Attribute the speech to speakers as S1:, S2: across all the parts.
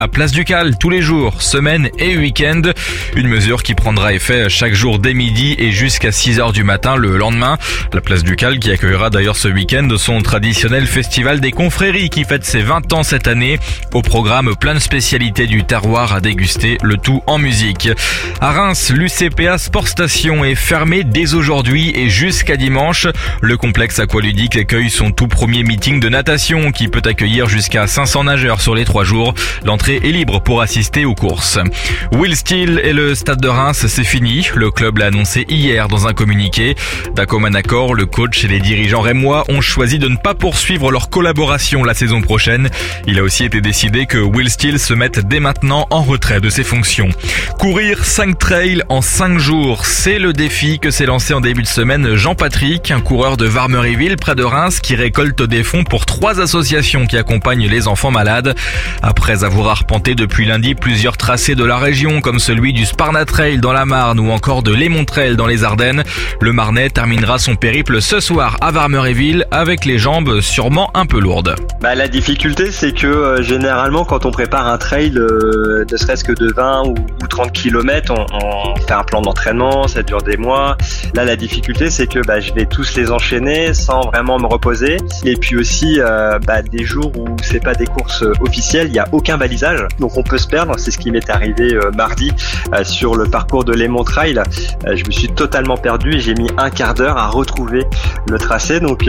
S1: à Place du Cal tous les jours, semaine et week-end. Une mesure qui prendra effet chaque jour dès midi et jusqu'à 6h du matin le lendemain. La Place du Cal qui accueillera d'ailleurs ce week-end son traditionnel festival des confréries qui fête ses 20 ans cette année. Au programme, plein de spécialités du terroir à déguster, le tout en musique. À Reims, l'UCPA Sport Station est fermé dès aujourd'hui et jusqu'à dimanche. Le complexe aqualudique accueille son tout premier meeting de natation qui peut accueillir jusqu'à 500 nageurs sur les 3 jours. L'entrée est libre pour assister aux courses. Will Steele et le Stade de Reims, c'est fini. Le club l'a annoncé hier dans un communiqué. D'un commun accord, le coach et les dirigeants rémois ont choisi de ne pas poursuivre leur collaboration la saison prochaine. Il a aussi été décidé que Will Steele se mette dès maintenant en retrait de ses fonctions. Courir 5 trails en 5 jours, c'est le défi que s'est lancé en début de semaine Jean-Patrick, un coureur de Varmeryville près de Reims qui récolte des fonds pour 3 associations qui accompagnent les enfants malades. Après avoir arpenté depuis lundi plusieurs tracés de la région comme celui du Sparna Trail dans la Marne ou encore de Lémont Trail dans les Ardennes, le Marnais terminera son périple ce soir à Varmeryville avec les jambes sûrement un peu lourdes.
S2: La difficulté, c'est que généralement quand on prépare un trail, ne serait-ce que de 20 ou 30 km, on fait un plan d'entraînement, ça dure des mois. Là, la difficulté, c'est que je vais tous les enchaîner sans vraiment me reposer. Et puis aussi, des jours où c'est pas des courses officielles, il y a aucun balisage, donc on peut se perdre. C'est ce qui m'est arrivé mardi sur le parcours de Lémont Trail. Je me suis totalement perdu et j'ai mis un quart d'heure à retrouver le tracé. Donc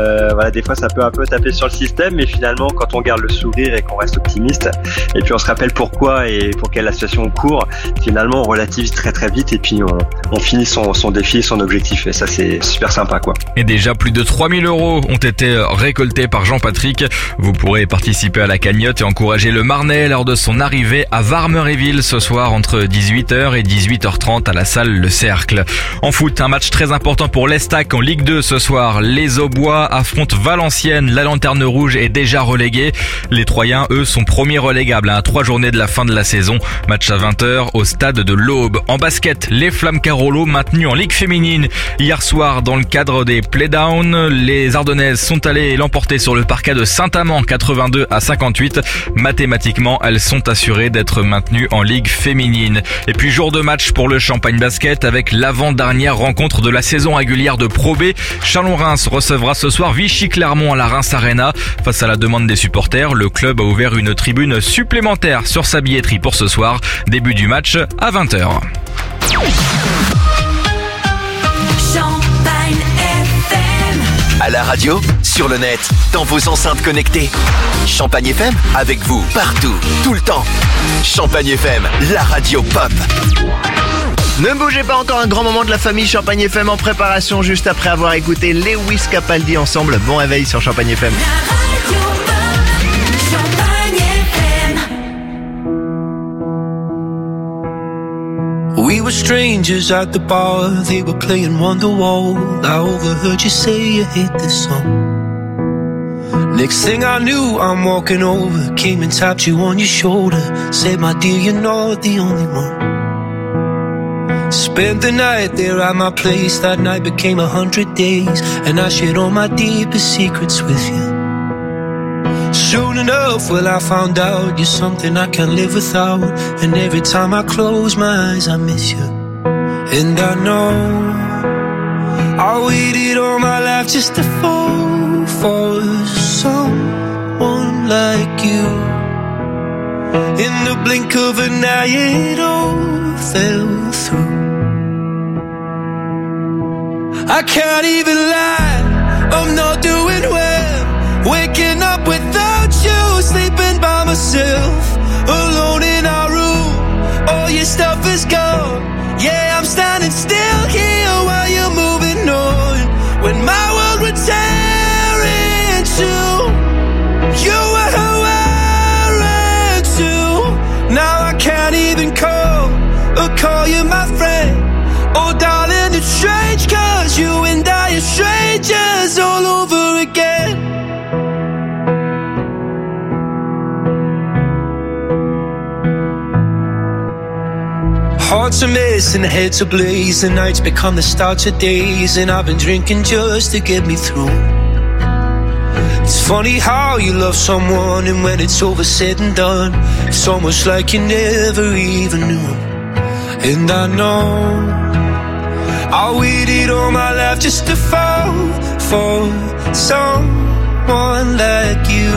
S2: des fois ça peut un peu taper sur le système, mais finalement quand on garde le sourire et qu'on reste optimiste, et puis on se rappelle pourquoi et pour quelle association on court, finalement on relativise très très vite et puis on finit son défi et son objectif, et ça c'est super sympa quoi.
S1: Et déjà plus de 3000 € ont été récoltés par Jean-Patrick. Vous pourrez participer à la cagnotte et encourager le Marnais lors de son arrivée à Varmeryville ce soir entre 18h et 18h30 à la salle Le Cercle. En foot, un match très important pour l'Estac en Ligue 2 ce soir. Les Aubois affrontent Valenciennes. La Lanterne Rouge est déjà reléguée. Les Troyens, eux, sont premiers relégables à 3 journées de la fin de la saison. Match à 20h au stade de l'Aube. En basket, les Flammes Carolo maintenues en Ligue féminine. Hier soir, dans le cadre des playdowns, les Ardennaises sont allées l'emporter sur le parquet de Saint-Amand 82-58. Mathématiquement, elles sont assurées d'être maintenues en Ligue féminine. Et puis jour de match pour le Champagne Basket avec l'avant-dernière rencontre de la saison régulière de Pro B. Chalon-Reims recevra ce soir Vichy-Clermont à la Reims Arena. Face à la demande des supporters, le club a ouvert une tribune supplémentaire sur sa billetterie pour ce soir. Début du match à 20h.
S3: À la radio, sur le net, dans vos enceintes connectées. Champagne FM, avec vous, partout, tout le temps. Champagne FM, la radio pop.
S4: Ne bougez pas, encore un grand moment de la famille Champagne FM en préparation juste après avoir écouté Lewis Capaldi ensemble. Bon réveil sur Champagne FM.
S5: We were strangers at the bar, they were playing Wonderwall. I overheard you say you hate this song. Next thing I knew, I'm walking over, came and tapped you on your shoulder. Said, my dear, you're not the only one. Spent the night there at my place, that night became 100 days. And I shared all my deepest secrets with you. Soon enough, well, I found out you're something I can't live without. And every time I close my eyes, I miss you. And I know I waited all my life just to fall for someone like you. In the blink of an eye, it all fell through. I can't even lie, I'm not doing well. Waking up without you, sleeping by myself, alone in our room. All your stuff is gone. Yeah, I'm standing still here while you're moving on. When my world would tear in two, you were wearing two. Now I can't even call you my friend. Oh darling, it's strange, 'cause you and I are strangers all over again. Hearts are missing, heads ablaze. The nights become the start of days, and I've been drinking just to get me through. It's funny how you love someone and when it's over said and done, it's almost like you never even knew. And I know I waited all my life just to fall for someone like you.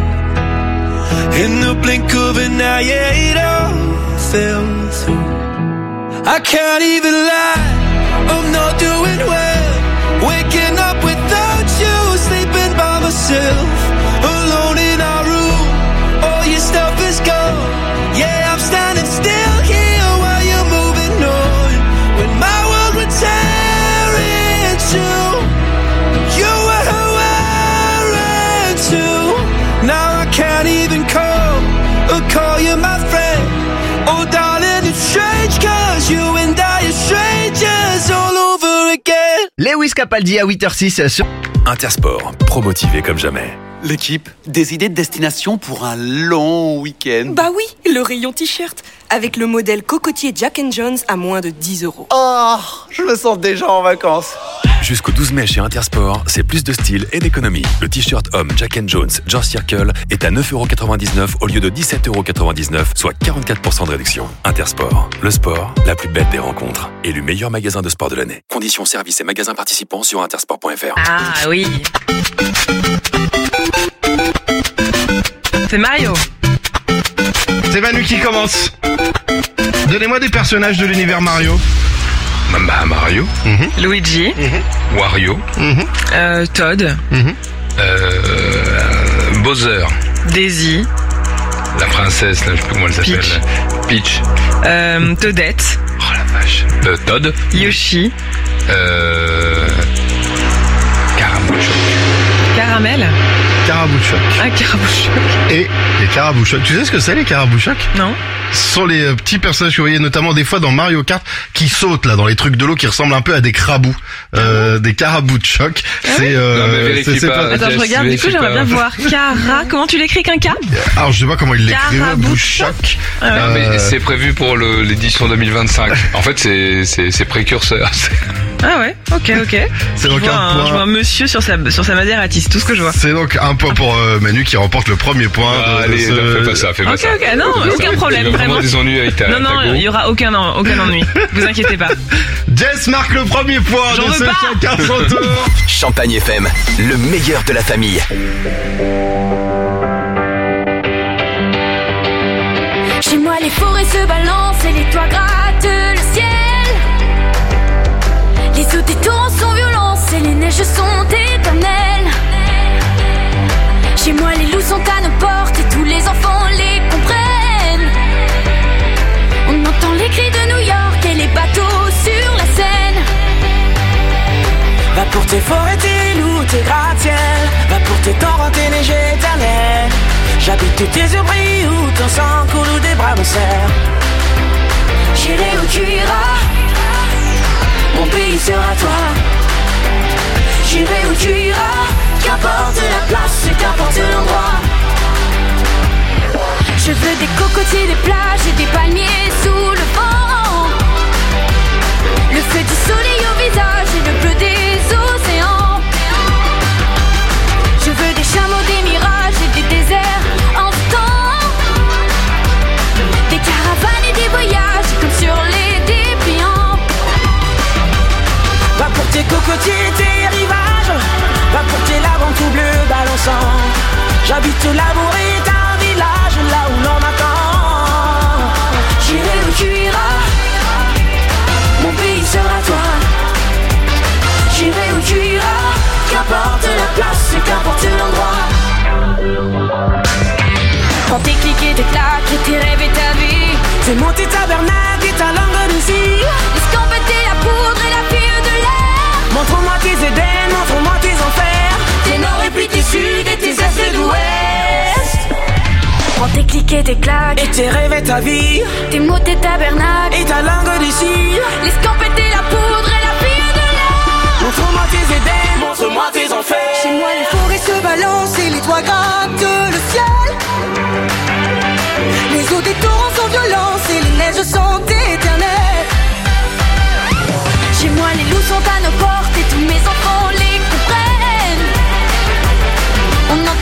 S5: In the blink of an eye, yeah, it all fell through. I can't even lie, I'm not doing well. Waking up without you, sleeping by myself, alone in our room. All your stuff is gone. Yeah, I'm standing still here while you're moving on. When my world would tear into, you were wearing too. Now I can't even call you my friend. Oh darling, it's strange, cause you and I are strangers all over again.
S4: Lewis Capaldi à 8h06 sur
S6: Intersport, promotivé comme jamais.
S7: L'équipe, des idées de destination pour un long week-end.
S8: Bah oui, le rayon t-shirt, avec le modèle cocotier Jack & Jones à moins de 10 €.
S7: Oh, je me sens déjà en vacances.
S6: Jusqu'au 12 mai chez Intersport, c'est plus de style et d'économie. Le t-shirt homme Jack & Jones George Circle est à 9,99 € au lieu de 17,99 €, soit 44% de réduction. Intersport, le sport, la plus belle des rencontres. Élu meilleur magasin de sport de l'année. Conditions, services et magasins participants sur intersport.fr.
S9: Ah oui. C'est Mario.
S10: C'est Manu qui commence. Donnez-moi des personnages de l'univers Mario.
S1: Bah, Mario,
S9: Luigi.
S1: Wario,
S9: Todd.
S1: Bowser,
S9: Daisy.
S1: la princesse, là, je sais plus comment elle s'appelle. Peach.
S9: Toadette.
S1: Oh la vache. Todd.
S9: Yoshi.
S1: Caramel.
S10: Carabouchoc.
S9: Ah, Carabouchoc.
S10: Et les carabouchocs. Tu sais ce que c'est les carabouchocs?
S9: Non.
S10: Ce sont les petits personnages que vous voyez notamment des fois dans Mario Kart qui sautent là dans les trucs de l'eau qui ressemblent un peu à des crabous. Des carabouchocs. C'est
S1: vérifie pas.
S9: Attends, je regarde, du coup j'aimerais bien voir. Comment tu l'écris qu'un K?
S10: Alors je sais pas comment il l'écrit. Carabouchoc.
S1: Non, mais c'est prévu pour l'édition 2025. En fait, c'est précurseur.
S9: Ah ouais, ok.
S10: C'est donc
S9: je vois un monsieur sur sa Maserati, c'est tout ce que je vois.
S10: C'est donc un point pour Manu qui remporte le premier point.
S1: Allez, fais pas ça, fais pas ça.
S9: Ok, non, aucun problème, vraiment.
S1: Des ennuis avec ta
S9: Non, il y aura aucun ennui. Vous inquiétez pas.
S10: Jess marque le premier point
S9: J'en
S10: de
S9: veux
S10: ce
S9: pas.
S10: chacun son tour.
S3: Champagne FM, le meilleur de la famille.
S11: Chez moi les forêts se balancent et les toits grattent le ciel. Les eaux des torrents sont violentes et les neiges sont éternelles. Chez moi les loups sont à nos portes et tous les enfants les comprennent. On entend les cris de New York et les bateaux sur la Seine.
S5: Va pour tes forêts, tes loups, tes gratte-ciel. Va pour tes torrents, tes neiges éternelles. J'habite où tes yeux brillent, où ton sang coule, où des bras me serrent.
S11: J'irai où tu iras, mon pays sera toi. J'irai où tu iras, qu'importe la place, qu'importe l'endroit. Je veux des cocotiers, des plages et des palmiers sous le vent. Le feu du soleil au visage et le bleu des océans. Je veux des chameaux, des mirages et des déserts en temps. Des caravanes et des voyages comme sur les dépliants.
S5: Va pour tes cocotiers, tes rivages. Va pour tes laves en tout bleu balançant. J'habite au labour et un village là où l'on m'attend.
S11: J'irai où tu iras, mon pays sera toi. J'irai où tu iras, qu'importe la place et qu'importe l'endroit. Quand tes clics et tes claques et tes rêves et ta vie,
S5: Fais monter ta bernaque et ta langue de cire.
S11: l'escampette et la poudre et la fille de l'air.
S5: Montre-moi tes Éden, montre-moi tes enfers.
S11: Tes nord et puis tes sud et tes est et d'ouest. Quand tes clics et tes claques
S5: Et tes rêves et ta vie.
S11: tes mots, tes tabernacles,
S5: Et ta langue de cire.
S11: l'escampette et la poudre et la fille de l'air.
S5: Montre-moi tes Éden, montre-moi tes enfers.
S8: Chez moi les forêts se balancent et les toits grattent le ciel. Les eaux des torrents sont violentes et les neiges sont éternelles.
S11: Chez moi les loups sont à nos portes et tous mes enfants les comprennent. On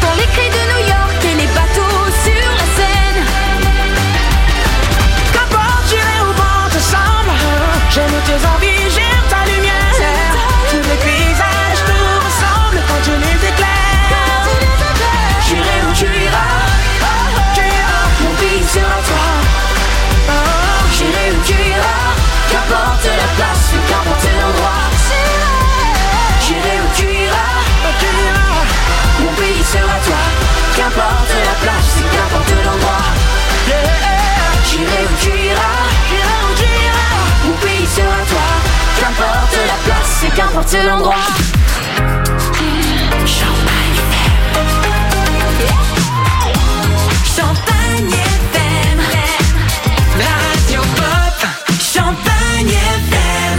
S11: n'importe l'endroit. Champagne FM, la radio pop. Champagne FM.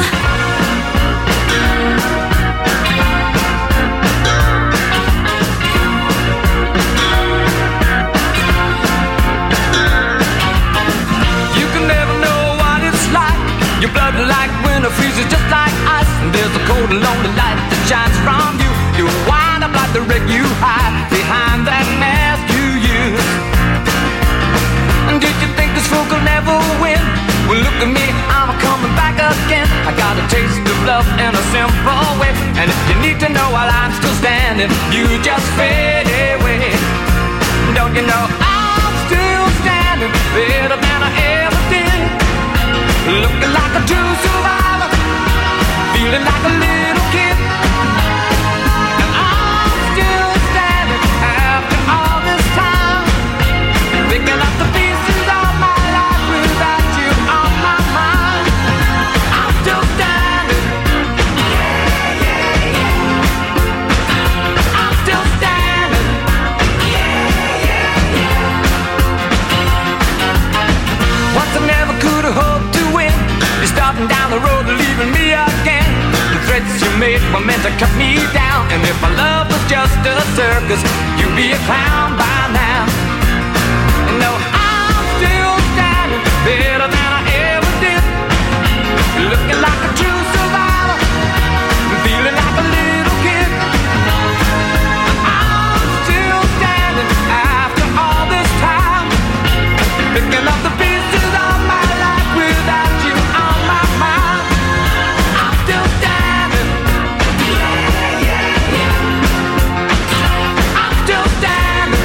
S5: You can never know what it's like. Your blood like winter freezes just like ice. And there's a cold and lonely light that shines from you. You wind up like the wreck you hide behind that mask you use. And did you think this fool could never win? Well, look at me, I'm coming back again. I got a taste of love in a simple way. And if you need to know while I'm still standing, you just fade away. Don't you know I'm still standing better than I ever did? Looking like a true survivor, feeling like a little kid. And I'm still standing after all this time, picking up the pieces of my life without you on my mind. I'm still standing. I'm still standing. Once I never could have hoped to win. You're starting down the road and leaving me again. The threats you made were meant to cut me down. And if my love was just a circus, you'd be a clown by now. No, I'm still standing better than I ever did. Looking like a true survivor, feeling like a little kid. I'm still standing after all this time, picking up the pieces of my life without you on my mind. I'm still standing. I'm still standing.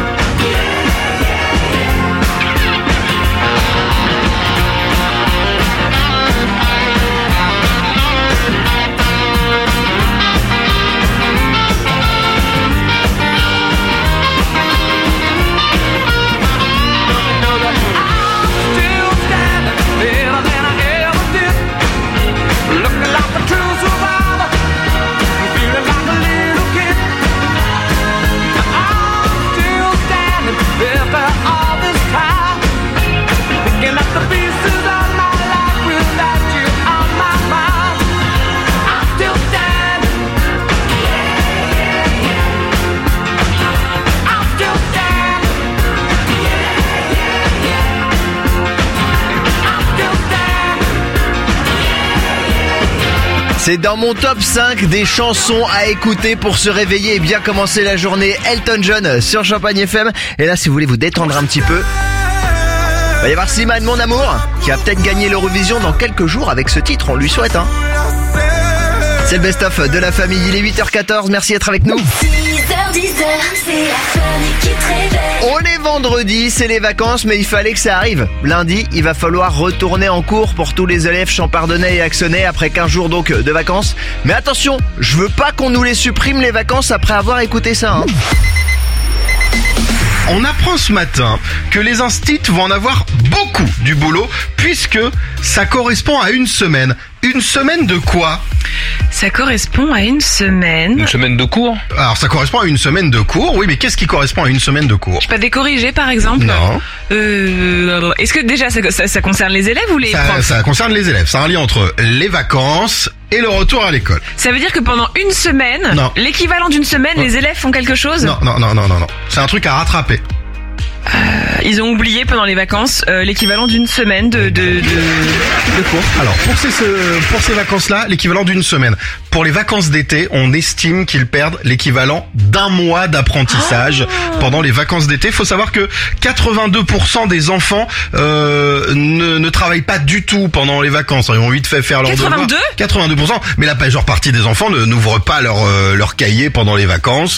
S4: C'est dans mon top 5 des chansons à écouter pour se réveiller et bien commencer la journée. Elton John sur Champagne FM. Et là, si vous voulez vous détendre un petit peu, il va y avoir Slimane, mon amour, qui va peut-être gagner l'Eurovision dans quelques jours avec ce titre, on lui souhaite. C'est le best-of de la famille, il est 8h14, merci d'être avec nous.
S11: 6h10, c'est la famille qui te réveille.
S4: On est vendredi, c'est les vacances, mais il fallait que ça arrive. Lundi, il va falloir retourner en cours pour tous les élèves champardonnais et axonnais après 15 jours donc de vacances. Mais attention, je veux pas qu'on nous les supprime les vacances après avoir écouté ça.
S10: On apprend ce matin que les instits vont en avoir beaucoup du boulot puisque ça correspond à une semaine. Une semaine de quoi ?
S9: Ça correspond à une semaine.
S1: Une semaine de cours ?
S10: Alors ça correspond à une semaine de cours, oui, mais qu'est-ce qui correspond à une semaine de cours ?
S9: Je peux pas décorriger par exemple ?
S10: Non.
S9: Est-ce que déjà ça concerne les élèves ou les profs ?
S10: Ça concerne les élèves, c'est un lien entre les vacances et le retour à l'école.
S9: Ça veut dire que pendant une semaine,
S10: non.
S9: L'équivalent d'une semaine, les élèves font quelque chose ?
S10: Non. C'est un truc à rattraper.
S9: Ils ont oublié pendant les vacances l'équivalent d'une semaine de cours.
S10: Alors pour ces vacances-là, l'équivalent d'une semaine. Pour les vacances d'été, on estime qu'ils perdent l'équivalent d'un mois d'apprentissage pendant les vacances d'été. Il faut savoir que 82% des enfants ne travaillent pas du tout pendant les vacances. Ils ont vite fait faire leur devoir. 82%. Mais la majeure partie des enfants n'ouvrent pas leur cahier pendant les vacances.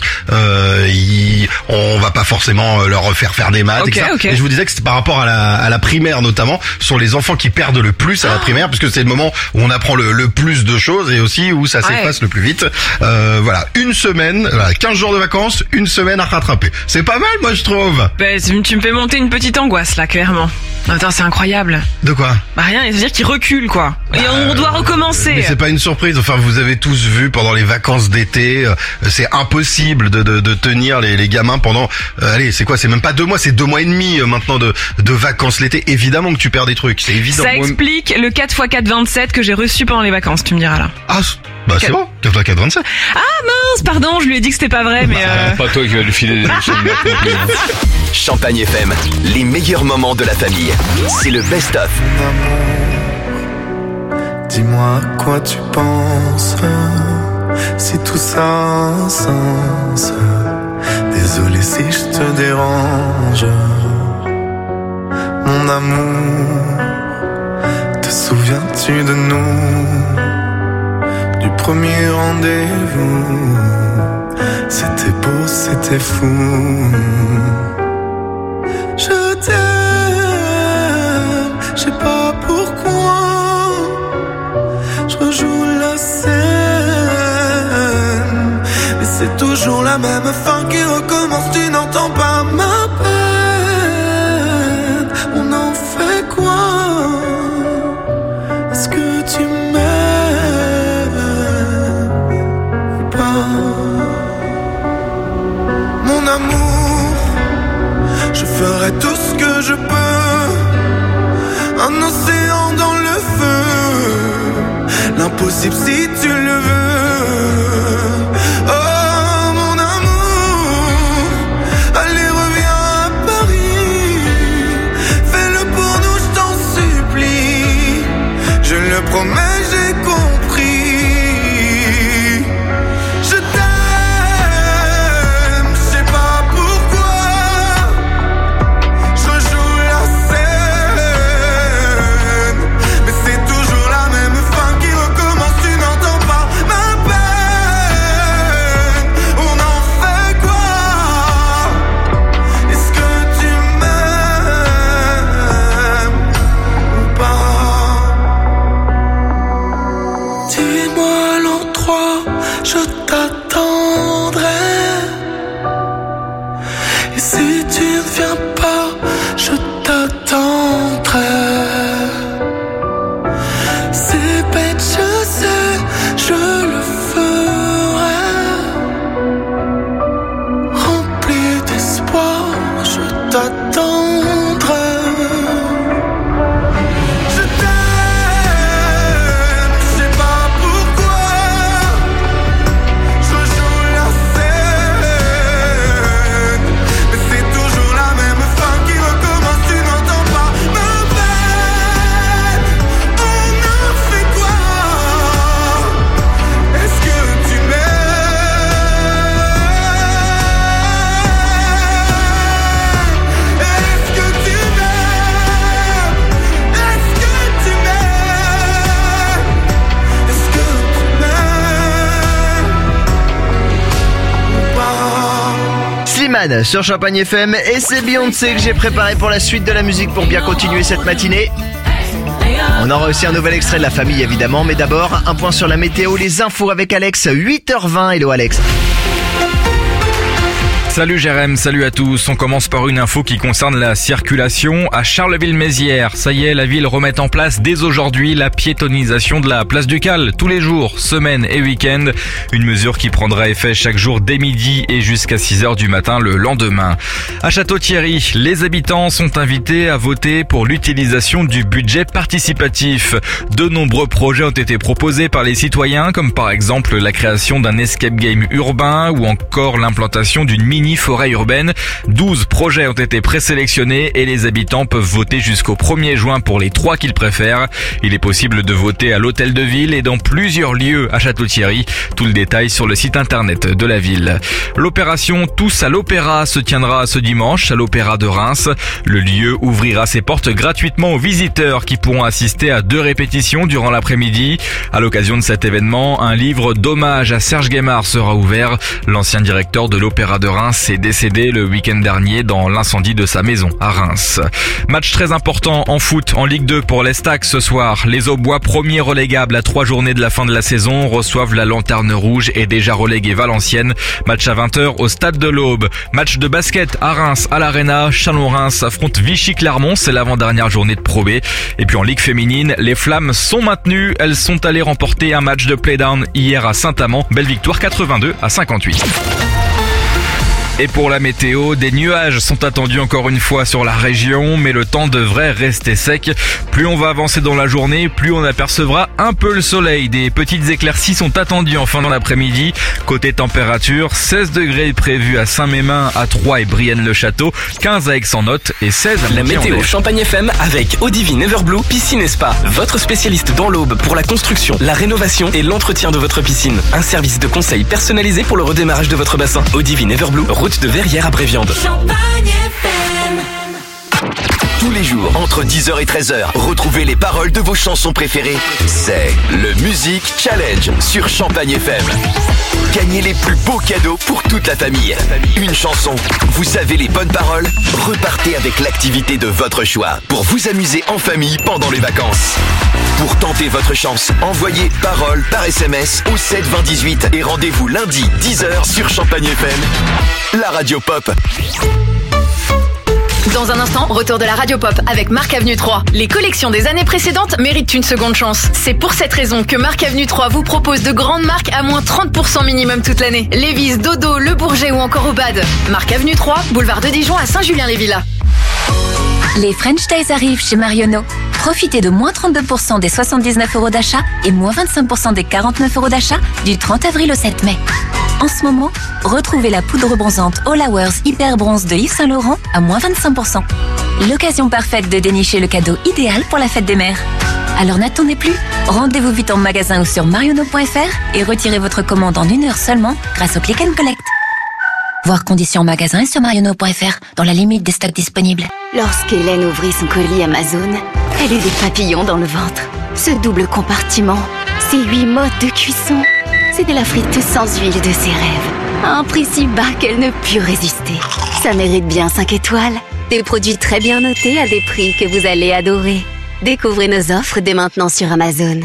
S10: On va pas forcément leur faire des maths.
S9: Okay.
S10: Et je vous disais que c'était par rapport à la primaire notamment, ce sont les enfants qui perdent le plus à la primaire, puisque c'est le moment où on apprend le plus de choses et aussi où ça s'efface le plus vite. Voilà, une semaine, 15 jours de vacances, une semaine à rattraper. C'est pas mal, moi je trouve.
S9: Tu me fais monter une petite angoisse là, clairement. Attends, c'est incroyable.
S10: De quoi ?
S9: Rien, c'est-à-dire qu'ils reculent quoi. Et on doit recommencer.
S10: Mais c'est pas une surprise. Enfin, vous avez tous vu pendant les vacances d'été, c'est impossible de tenir les gamins pendant. Allez, c'est quoi? C'est même pas 2 mois, c'est 2 mois et demi maintenant de vacances l'été. Évidemment que tu perds des trucs, c'est évident.
S9: Ça explique le 4x4 27 que j'ai reçu pendant les vacances, tu me diras là.
S10: Ah, bah c'est bon, 4x4 27.
S9: Ah mince, pardon, je lui ai dit que c'était pas vrai, mais
S1: Pas toi qui vas lui filer des chaînes de non plus.
S3: Champagne FM, les meilleurs moments de la famille. C'est le best-of.
S5: Dis-moi à quoi tu penses, si tout ça a un sens. Désolé si je te dérange. Mon amour, te souviens-tu de nous? Du premier rendez-vous, c'était beau, c'était fou. Je t'aime, je sais pas pourquoi. Je rejoue la scène, mais c'est toujours la même fin qui recommence. Tu n'entends pas ma peine. On en fait quoi? Est-ce que tu m'aimes ou pas? Mon amour, je ferai tout ce que je peux. Un océan dans le feu. L'impossible si tu le veux. Oh mon amour, allez reviens à Paris. Fais-le pour nous, je t'en supplie. Je le promets, j'ai compris. Je t'aime, je sais pas pourquoi. Je joue la scène, mais c'est toujours la même fin qui recommence. Tu n'entends pas ma peine. On en fait quoi? Est-ce que tu m'aimes ou pas? Dis-moi l'endroit, je t'attendrai. Et si tu ne viens pas, je t'attendrai. C'est bête, je sais, je le ferai. Rempli d'espoir, je t'attendrai. Je t'aime, je sais pas pourquoi. Je joue la scène, mais c'est toujours la même fin qui recommence. Tu n'entends pas ma peine. On en fait quoi? Est-ce que tu m'aimes? Est-ce que tu m'aimes? Est-ce que tu m'aimes? Est-ce que tu m'aimes ou pas?
S4: Slimane sur Champagne FM et c'est Beyoncé que j'ai préparé pour la suite de la musique pour bien continuer cette matinée. On aura aussi un nouvel extrait de la famille évidemment, mais d'abord un point sur la météo, les infos avec Alex, 8h20. Hello Alex.
S1: Salut Jérém, salut à tous. On commence par une info qui concerne la circulation à Charleville-Mézières. Ça y est, la ville remet en place dès aujourd'hui la piétonisation de la place du Cal. Tous les jours, semaines et week-ends. Une mesure qui prendra effet chaque jour dès midi et jusqu'à 6h du matin le lendemain. À Château-Thierry, les habitants sont invités à voter pour l'utilisation du budget participatif. De nombreux projets ont été proposés par les citoyens, comme par exemple la création d'un escape game urbain ou encore l'implantation d'une mini-forêt urbaine. 12 projets ont été présélectionnés et les habitants peuvent voter jusqu'au 1er juin pour les 3 qu'ils préfèrent. Il est possible de voter à l'hôtel de ville et dans plusieurs lieux à Château-Thierry. Tout le détail sur le site internet de la ville. L'opération Tous à l'Opéra se tiendra ce dimanche à l'Opéra de Reims. Le lieu ouvrira ses portes gratuitement aux visiteurs qui pourront assister à 2 répétitions durant l'après-midi. À l'occasion de cet événement, un livre d'hommage à Serge Guémard sera ouvert. L'ancien directeur de l'Opéra de Reims Reims est décédé le week-end dernier dans l'incendie de sa maison à Reims. Match très important en foot en Ligue 2 pour l'Estac ce soir. Les Aubois, premiers relégables à 3 journées de la fin de la saison, reçoivent la Lanterne Rouge et déjà relégué Valenciennes. Match à 20h au Stade de l'Aube. Match de basket à Reims, à l'Arena. Chalon-Reims affronte Vichy-Clermont, c'est l'avant-dernière journée de Pro B. Et puis en Ligue féminine, les Flammes sont maintenues. Elles sont allées remporter un match de play-down hier à Saint-Amand. Belle victoire 82-58. Et pour la météo, des nuages sont attendus encore une fois sur la région, mais le temps devrait rester sec. Plus on va avancer dans la journée, plus on apercevra un peu le soleil. Des petites éclaircies sont attendues en fin d'après-midi. Côté température, 16 degrés prévus à Saint-Mémin, à Troyes et Brienne-le-Château, 15 à Aix-en-Othe et 16 à
S12: La météo Champagne FM avec Eau-Divine Everblue Piscine et Spa. Votre spécialiste dans l'Aube pour la construction, la rénovation et l'entretien de votre piscine. Un service de conseil personnalisé pour le redémarrage de votre bassin. Eau-Divine Everblue, route de Verrières à Bréviande.
S3: Tous les jours, entre 10h et 13h, retrouvez les paroles de vos chansons préférées. C'est le Music Challenge sur Champagne FM. Gagnez les plus beaux cadeaux pour toute la famille. Une chanson, vous savez les bonnes paroles, repartez avec l'activité de votre choix pour vous amuser en famille pendant les vacances. Pour tenter votre chance, envoyez paroles par SMS au 7 20 18 et rendez-vous lundi 10h sur Champagne FM, la radio pop.
S13: Dans un instant, retour de la Radio Pop avec Marc Avenue 3. Les collections des années précédentes méritent une seconde chance. C'est pour cette raison que Marc Avenue 3 vous propose de grandes marques à moins 30% minimum toute l'année. Lévi's, Dodo, Le Bourget ou encore Obad. Marc Avenue 3, boulevard de Dijon à Saint-Julien-les-Villas.
S14: Les French Days arrivent chez Marionneau. Profitez de moins 32% des 79 € d'achat et moins 25% des 49 € d'achat du 30 avril au 7 mai. En ce moment, retrouvez la poudre bronzante All Hours Hyper Bronze de Yves Saint Laurent à moins 25%. L'occasion parfaite de dénicher le cadeau idéal pour la fête des mères. Alors n'attendez plus, rendez-vous vite en magasin ou sur marionneau.fr et retirez votre commande en 1 heure seulement grâce au Click and Collect. Voir conditions en magasin et sur marionneau.fr dans la limite des stocks disponibles.
S15: Lorsqu'Hélène ouvrit son colis Amazon, elle eut des papillons dans le ventre. Ce double compartiment, ces 8 modes de cuisson, c'était la friteuse sans huile de ses rêves. À un prix si bas qu'elle ne put résister. Ça mérite bien 5 étoiles. Des produits très bien notés à des prix que vous allez adorer. Découvrez nos offres dès maintenant sur Amazon.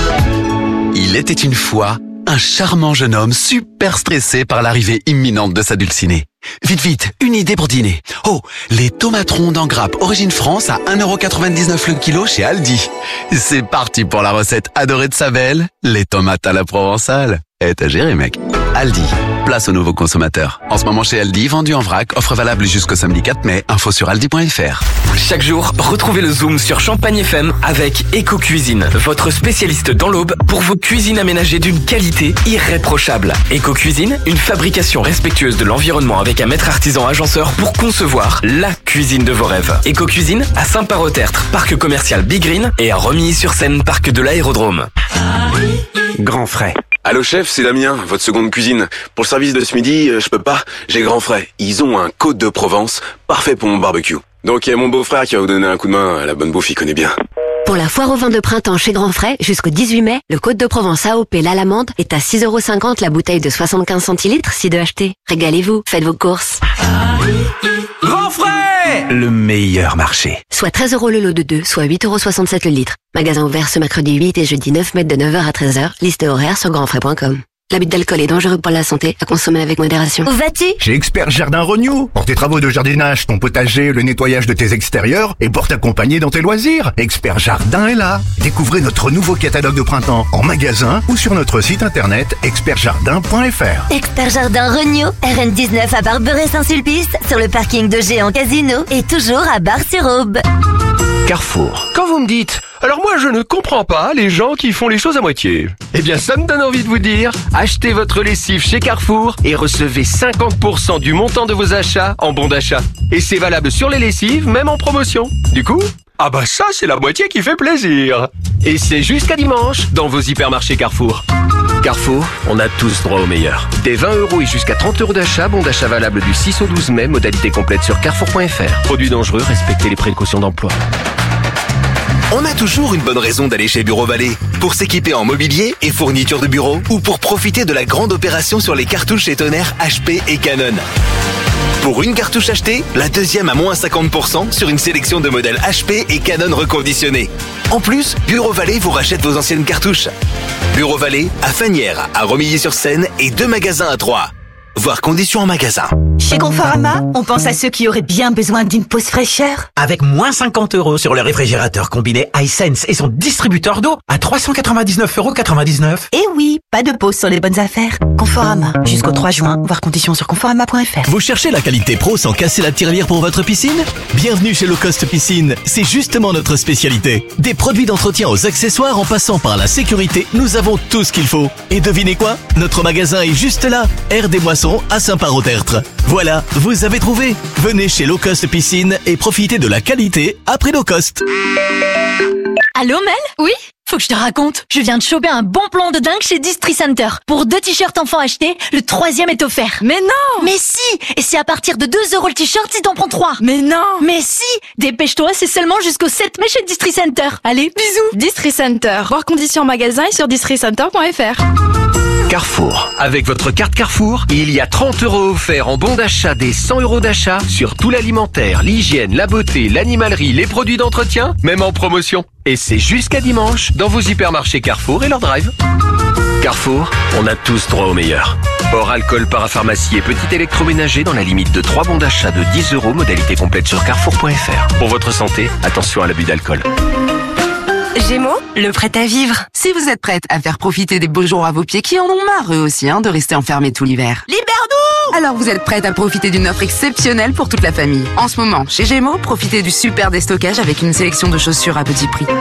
S7: Il était une fois un charmant jeune homme super stressé par l'arrivée imminente de sa dulcinée. Vite, une idée pour dîner. Oh, les tomates rondes en grappe Origine France à 1,99 € le kilo chez Aldi. C'est parti pour la recette adorée de sa belle, les tomates à la provençale. T'as géré, mec. Aldi, place aux nouveaux consommateurs. En ce moment chez Aldi, vendu en vrac, offre valable jusqu'au samedi 4 mai, info sur aldi.fr.
S12: Chaque jour, retrouvez le Zoom sur Champagne FM avec Eco Cuisine, votre spécialiste dans l'Aube pour vos cuisines aménagées d'une qualité irréprochable. Eco Cuisine, une fabrication respectueuse de l'environnement avec un maître artisan agenceur pour concevoir la cuisine de vos rêves. Eco Cuisine à Saint-Parot-Tertre, parc commercial Big Green et à Romilly-sur-Seine, parc de l'Aérodrome.
S16: Grand Frais. Allô chef, c'est Damien, votre seconde cuisine. Pour le service de ce midi, je peux pas, j'ai Grand Frais. Ils ont un Côte de Provence, parfait pour mon barbecue. Donc il y a mon beau-frère qui va vous donner un coup de main, la bonne bouffe il connaît bien.
S15: Pour la foire au vin de printemps chez Grand Frais, jusqu'au 18 mai, le Côte de Provence AOP l'Alamande est à 6,50 € la bouteille de 75 centilitres si de acheter. Régalez-vous, faites vos courses.
S7: Grand Frais, le meilleur marché.
S15: Soit 13 € le lot de 2, soit 8,67 € le litre. Magasin ouvert ce mercredi 8 et jeudi 9 mai de 9h à 13h. Liste horaire sur grandfrais.com. L'abus d'alcool est dangereux pour la santé, à consommer avec modération.
S17: Où vas-tu? Chez Expert Jardin Renew. Pour tes travaux de jardinage, ton potager, le nettoyage de tes extérieurs et pour t'accompagner dans tes loisirs. Expert Jardin est là. Découvrez notre nouveau catalogue de printemps en magasin ou sur notre site internet expertjardin.fr.
S18: Expert Jardin Renew, RN19 à Barberay-Saint-Sulpice, sur le parking de Géant Casino et toujours à Bar-sur-Aube.
S19: Carrefour. Quand vous me dites, alors moi je ne comprends pas les gens qui font les choses à moitié. Eh bien ça me donne envie de vous dire, achetez votre lessive chez Carrefour et recevez 50% du montant de vos achats en bon d'achat. Et c'est valable sur les lessives, même en promotion. Du coup, ah bah ça c'est la moitié qui fait plaisir. Et c'est jusqu'à dimanche dans vos hypermarchés Carrefour. Carrefour, on a tous droit au meilleur. Des 20 € et jusqu'à 30 € d'achat, bon d'achat valable du 6 au 12 mai, modalité complète sur carrefour.fr. Produits dangereux, respectez les précautions d'emploi.
S3: On a toujours une bonne raison d'aller chez Bureau Vallée. Pour s'équiper en mobilier et fournitures de bureau ou pour profiter de la grande opération sur les cartouches et tonnerres HP et Canon. Pour une cartouche achetée, la deuxième à moins 50% sur une sélection de modèles HP et Canon reconditionnés. En plus, Bureau Vallée vous rachète vos anciennes cartouches. Bureau Vallée, à Fagnières, à Romilly-sur-Seine et 2 magasins à Troyes. Voir conditions en magasin.
S20: Chez Conforama, on pense à ceux qui auraient bien besoin d'une pause fraîcheur.
S21: Avec moins 50 € sur le réfrigérateur combiné iSense et son distributeur d'eau à 399,99 €.
S20: Et oui, pas de pause sur les bonnes affaires. Conforama, jusqu'au 3 juin, voir conditions sur conforama.fr.
S22: Vous cherchez la qualité pro sans casser la tirelire pour votre piscine? Bienvenue chez Low Cost Piscine, c'est justement notre spécialité. Des produits d'entretien aux accessoires en passant par la sécurité, nous avons tout ce qu'il faut. Et devinez quoi? Notre magasin est juste là, Air des Moissons à Saint-Parot-Tertre. Voilà, vous avez trouvé. Venez chez Low Cost Piscine et profitez de la qualité à prix low cost.
S11: Allô Mel? Oui? Faut que je te raconte. Je viens de choper un bon plan de dingue chez Distri Center. Pour 2 t-shirts enfants achetés, le 3e est offert. Mais non! Mais si! Et c'est à partir de 2 € le t-shirt si t'en prends 3. Mais non! Mais si! Dépêche-toi, c'est seulement jusqu'au 7 mai chez Distri Center. Allez, bisous!
S23: Distri Center. Voir conditions en magasin et sur districenter.fr.
S19: Carrefour. Avec votre carte Carrefour, il y a 30 € offerts en bon d'achat des 100 € d'achat sur tout l'alimentaire, l'hygiène, la beauté, l'animalerie, les produits d'entretien, même en promotion. Et c'est jusqu'à dimanche dans vos hypermarchés Carrefour et leur drive. Carrefour, on a tous droit au meilleur. Hors alcool, parapharmacie et petit électroménager dans la limite de 3 bons d'achat de 10 €, modalité complète sur carrefour.fr. Pour votre santé, attention à l'abus d'alcool.
S24: Gémeaux, le prêt à vivre. Si vous êtes prête à faire profiter des beaux jours à vos pieds qui en ont marre eux aussi de rester enfermés tout l'hiver.
S23: Libère-nous!
S24: Alors vous êtes prête à profiter d'une offre exceptionnelle pour toute la famille. En ce moment, chez Gémeaux, profitez du super déstockage avec une sélection de chaussures à petit prix.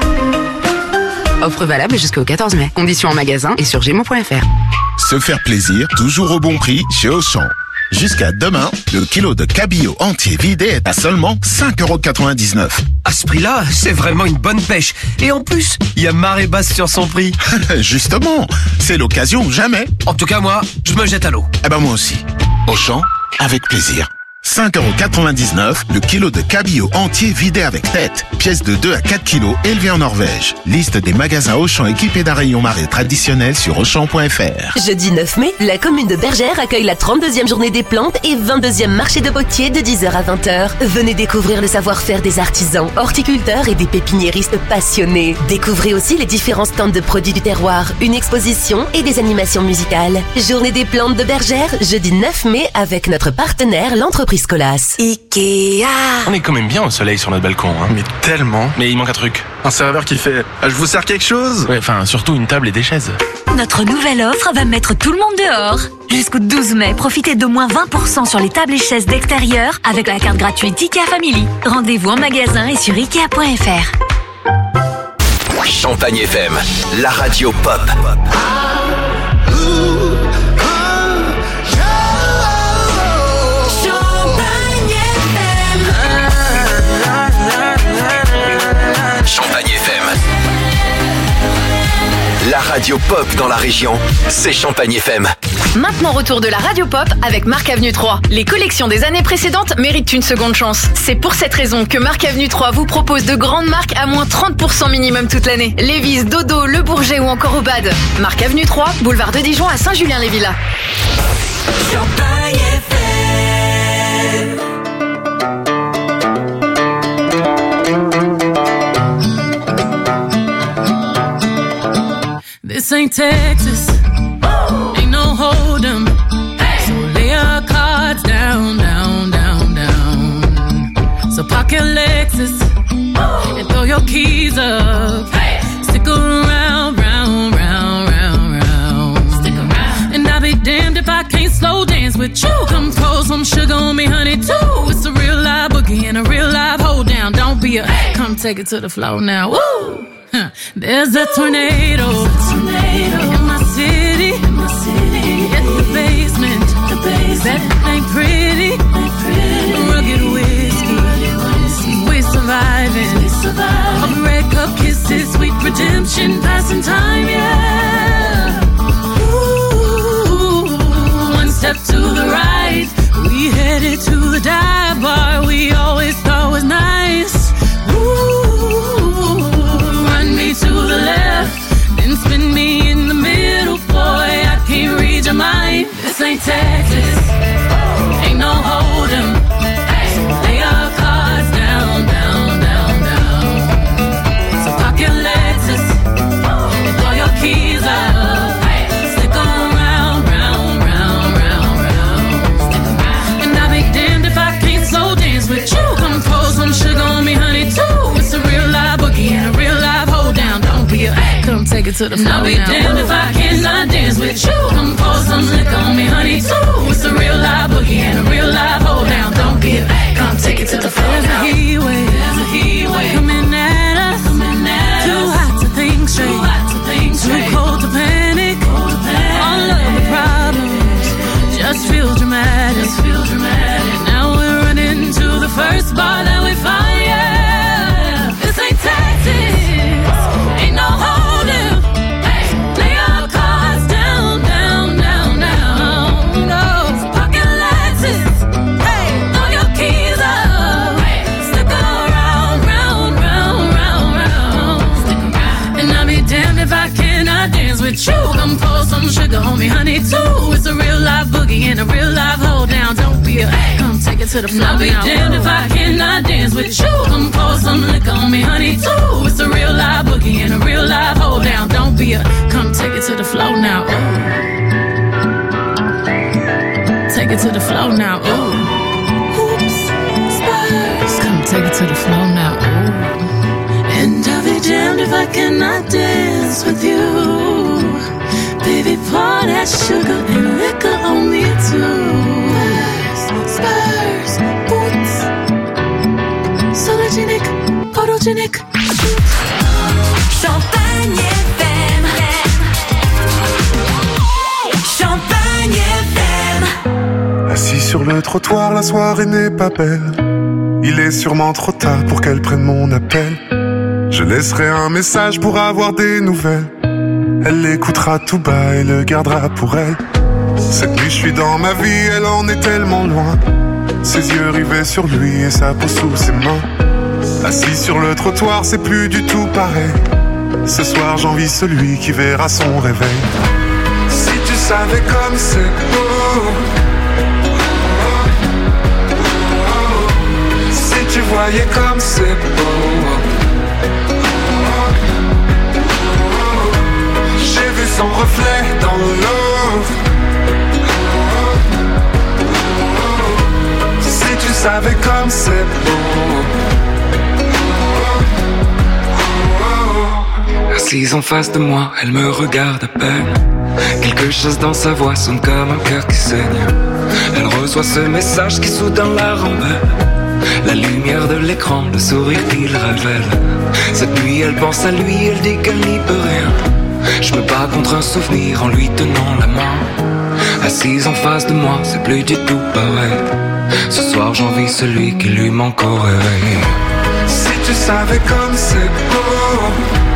S24: Offre valable jusqu'au 14 mai. Conditions en magasin et sur gémeaux.fr.
S25: Se faire plaisir, toujours au bon prix chez Auchan. Jusqu'à demain, le kilo de cabillaud entier vidé est à seulement 5,99 €.
S19: À ce prix-là, c'est vraiment une bonne pêche. Et en plus, il y a marée basse sur son prix.
S25: Justement, c'est l'occasion ou jamais.
S19: En tout cas, moi, je me jette à l'eau.
S25: Eh ben moi aussi. Auchan, avec plaisir. 5,99 € le kilo de cabillaud entier vidé avec tête. Pièce de 2 à 4 kilos élevée en Norvège. Liste des magasins Auchan équipés d'un rayon marée traditionnel sur Auchan.fr.
S26: Jeudi 9 mai, la commune de Bergère accueille la 32e journée des plantes et 22e marché de potiers de 10h à 20h. Venez découvrir le savoir-faire des artisans, horticulteurs et des pépiniéristes passionnés. Découvrez aussi les différents stands de produits du terroir, une exposition et des animations musicales. Journée des plantes de Bergère, jeudi 9 mai avec notre partenaire, l'entreprise Colas.
S27: Ikea. On est quand même bien au soleil sur notre balcon, hein. Mais tellement. Mais il manque un truc. Un serveur qui fait « Je vous sers quelque chose ?» Ouais, enfin, surtout une table et des chaises.
S11: Notre nouvelle offre va mettre tout le monde dehors. Jusqu'au 12 mai, profitez d'au moins 20% sur les tables et chaises d'extérieur avec la carte gratuite Ikea Family. Rendez-vous en magasin et sur Ikea.fr.
S3: Champagne FM, la radio pop. Champagne FM. La radio pop dans la région, c'est Champagne FM.
S13: Maintenant retour de la radio pop avec Marc Avenue 3. Les collections des années précédentes méritent une seconde chance. C'est pour cette raison que Marc Avenue 3 vous propose de grandes marques à moins 30% minimum toute l'année. Lévi's, Dodo, Le Bourget ou encore Obad. Marc Avenue 3, boulevard de Dijon à Saint-Julien-les-Villas. Champagne FM.
S28: This ain't Texas, ain't no hold'em. So lay your cards down, down, down, down. So park your Lexus and throw your keys up. Stick around, round, round, round, round. Stick around. And I'll be damned if I can't slow dance with you. Come pour some sugar on me, honey, too. It's a real live boogie and a real live hold down. Don't be a, come take it to the floor now. Woo! There's a tornado in my city, in the basement. That ain't pretty. Rugged whiskey, we're surviving. A red cup kisses, sweet redemption, passing time, yeah. Ooh, one step to the right, we headed to the dive bar we always thought was nice. To the left, then spin me in the middle, boy, I can't read your mind. This ain't Texas, ain't no hold'em. take it to the floor. I'll be damned if I cannot dance with you. Come pour some liquor on me, honey, too. It's a real live boogie and a real live hold down. Don't give, come take it to the floor. There's a heat wave, coming at us. Too hot to think straight, too cold to panic. All of the problems just feel dramatic. Now we're running to the first bar that we find. Yeah, this ain't tactics, ain't no holding. Lay our cards down, down, down, down. No pocket Lexus. Hey, throw your keys up. Stick around, round, round, round, round. And I'll be damned if I cannot dance with you. Come pour some sugar on me, honey, too. It's a real live boogie and a real live hold down. Don't be a come take it to the floor. I'll be damned if I cannot dance with you. Come pour some liquor on me, honey, too. It's a real live boogie and a real live hold down. Don't be a come take it to the floor now. Ooh. Take it to the floor now. Ooh. Oops, Spurs. Come take it to the floor now. Ooh. And I'll be damned if I cannot dance with you. Baby, pour that sugar and liquor on me too. Spurs, boots, sologenic, photogenic.
S11: Champagne FM. Champagne FM.
S1: Assis sur le trottoir, la soirée n'est pas belle. Il est sûrement trop tard pour qu'elle prenne mon appel. Je laisserai un message pour avoir des nouvelles. Elle l'écoutera tout bas et le gardera pour elle. Cette nuit je suis dans ma vie, elle en est tellement loin. Ses yeux rivés sur lui et sa peau sous ses mains. Assis sur le trottoir, c'est plus du tout pareil. Ce soir j'envie celui qui verra son réveil. Si tu savais comme c'est beau. Si tu voyais comme c'est beau. J'ai vu son reflet dans l'eau. Si tu savais comme c'est beau.
S2: Assise en face de moi, elle me regarde à peine. Quelque chose dans sa voix sonne comme un cœur qui saigne. Elle reçoit ce message qui soudain la rend belle. La lumière de l'écran, le sourire qu'il révèle. Cette nuit elle pense à lui, elle dit qu'elle n'y peut rien. Je me bats contre un souvenir en lui tenant la main. Assise en face de moi, c'est plus du tout pareil. Ce soir j'envie celui qui lui manque au réveil.
S1: Si tu savais comme c'est beau.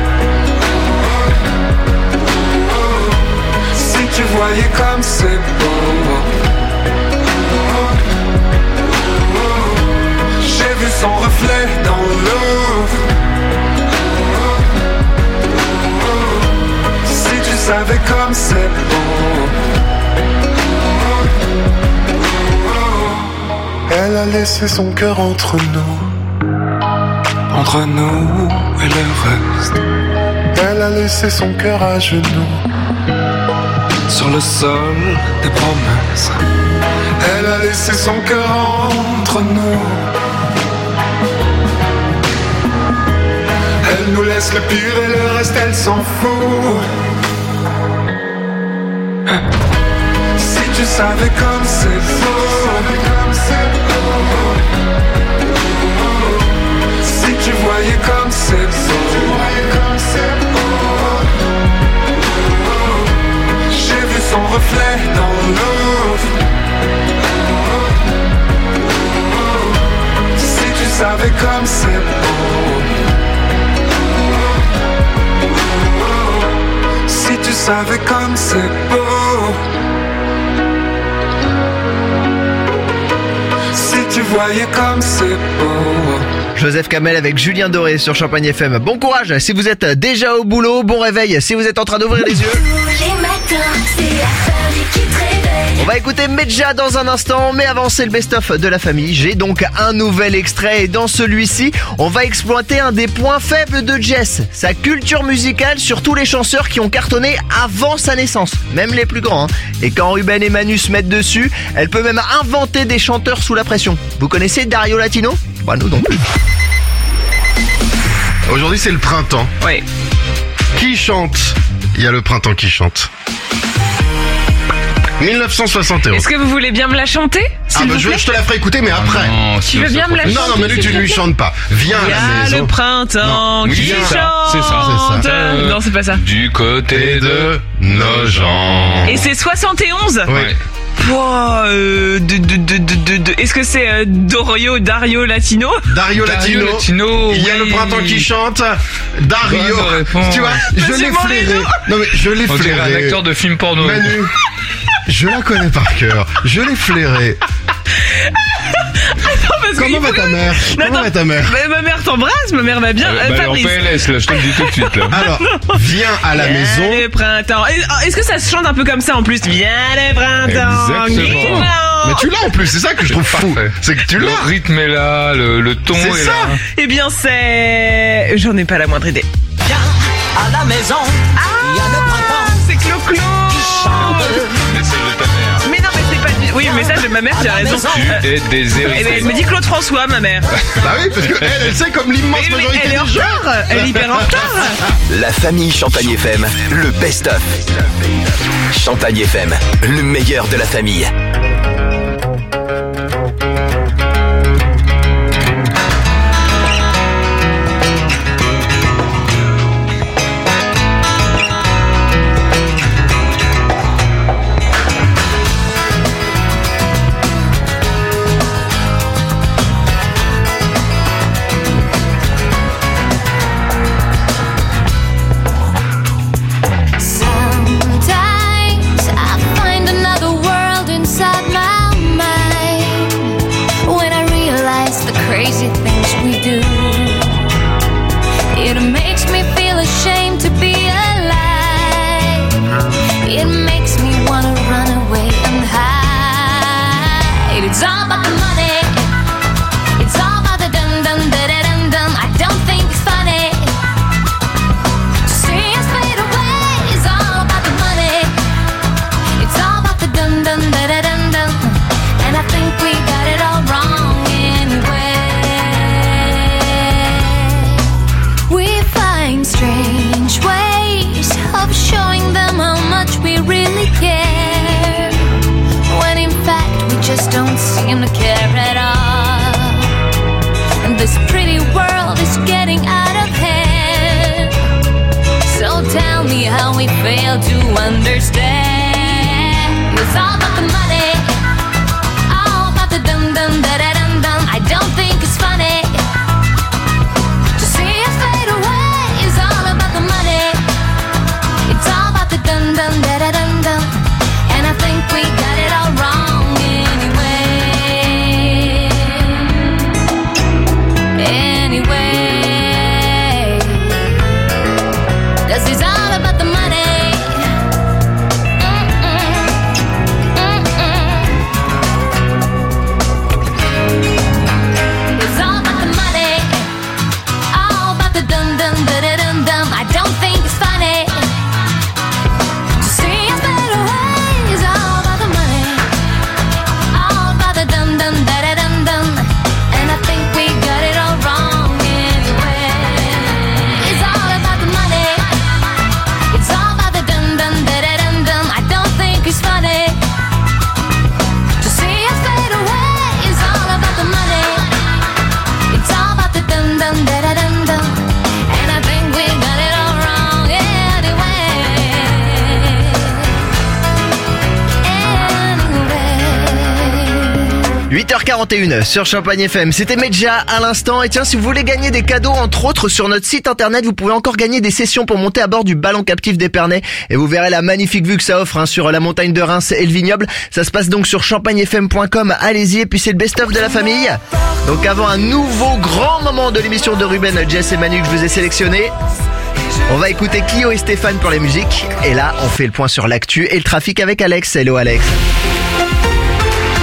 S1: Si tu voyais comme c'est beau. J'ai vu son reflet dans l'eau. Si tu savais comme c'est beau. Elle a laissé son cœur entre nous.
S2: Entre nous et le reste.
S1: Elle a laissé son cœur à genoux.
S2: Sur le sol des promesses.
S1: Elle a laissé son cœur entre nous. Elle nous laisse le pire et le reste elle s'en fout. Si tu savais comme c'est beau. Si tu voyais comme c'est beau. J'ai vu son reflet dans l'eau. Si tu savais comme c'est beau. Si tu savais comme c'est beau. Si tu voyais comme c'est beau.
S4: Joseph Kamel avec Julien Doré sur Champagne FM. Bon courage si vous êtes déjà au boulot, bon réveil si vous êtes en train d'ouvrir les yeux.
S11: Tous les matins, c'est la famille qui te réveille.
S4: On va écouter Medja dans un instant, mais avant c'est le best-of de la famille. J'ai donc un nouvel extrait et dans celui-ci, on va exploiter un des points faibles de Jess, sa culture musicale sur tous les chanteurs qui ont cartonné avant sa naissance, même les plus grands. Et quand Ruben et Manu se mettent dessus, elle peut même inventer des chanteurs sous la pression. Vous connaissez Dario Latino ? Bah nous non plus.
S5: Aujourd'hui c'est le printemps.
S12: Oui.
S5: qui chante. Il y a le printemps qui chante. 1971.
S6: Est-ce que vous voulez bien me la chanter?
S5: Je te la ferai écouter, mais après.
S6: Non, tu veux bien me la chanter?
S5: Non, Manu, tu ne lui chantes pas. Viens à la maison.
S6: Il y a le printemps qui chante.
S5: C'est ça.
S6: Non, c'est pas ça.
S27: Du côté de nos gens.
S6: Et c'est 71?
S5: Oui.
S6: Est-ce que c'est Dario Latino?
S5: Dario Latino. Il y a le printemps qui chante. Dario. Tu vois, je l'ai flairé. Non mais je l'ai flairé.
S27: On dirait un acteur de film porno.
S5: Manu, je la connais par cœur. Je l'ai flairé. Comment va ta mère?
S6: Ma mère t'embrasse, ma mère va bien.
S27: Elle est en PLS là, je te le dis tout de suite là.
S5: Alors, viens à la maison.
S6: Le printemps. Est-ce que ça se chante un peu comme ça en plus? Viens le printemps.
S27: Exactement.
S5: Mais tu l'as en plus, c'est ça que je trouve fou. C'est que tu l'as.
S27: Le rythme est là, le ton est
S5: ça.
S27: là.
S6: Eh bien c'est... J'en ai pas la moindre idée.
S7: Viens à la maison. Il y a le printemps.
S6: C'est Clo-Clo.
S27: Mais c'est de ta mère.
S6: Mais non, mais c'est pas du... Oui, mais ça, ma mère, tu as raison.
S27: Tu es déshérité.
S6: Elle me dit Claude François, ma mère.
S5: Bah oui, parce que elle sait comme l'immense majorité
S6: elle est en
S5: des gens.
S6: retard. Elle est hyper en retard.
S3: La famille Champagne FM, le best-of. Champagne FM, le meilleur de la famille.
S11: Sometimes I find another world inside my mind when I realize the crazy things we do. It makes me feel ashamed to be alive. It makes me wanna run away and hide. It's all about the money. It's all about the dum dum da da dum dum. I don't think it's funny. And I think we got it all wrong anyway. We find strange ways of showing them how much we really care, when in fact we just don't seem to care at all. And this pretty world is getting out of hand. So tell me how we fail to understand. It's all about the money, all about the dum dum da da dum dum. I don't think it's funny to see us fade away. It's all about the money. It's all about the dum dum da da dum dum. And I think we got it all wrong anyway. 'Cause it's all about the money. And I think we got it all wrong anyway.
S4: 8h41 sur Champagne FM, c'était Medja à l'instant. Et tiens, si vous voulez gagner des cadeaux, entre autres sur notre site internet, vous pouvez encore gagner des sessions pour monter à bord du ballon captif d'Épernay. Et vous verrez la magnifique vue que ça offre sur la montagne de Reims et le vignoble. Ça se passe donc sur champagnefm.com, allez-y. Et puis c'est le best-of de la famille. Donc avant un nouveau grand moment de l'émission de Ruben, Jess et Manu que je vous ai sélectionné, on va écouter Clio et Stéphane pour la musique. Et là, on fait le point sur l'actu et le trafic avec Alex. Hello Alex.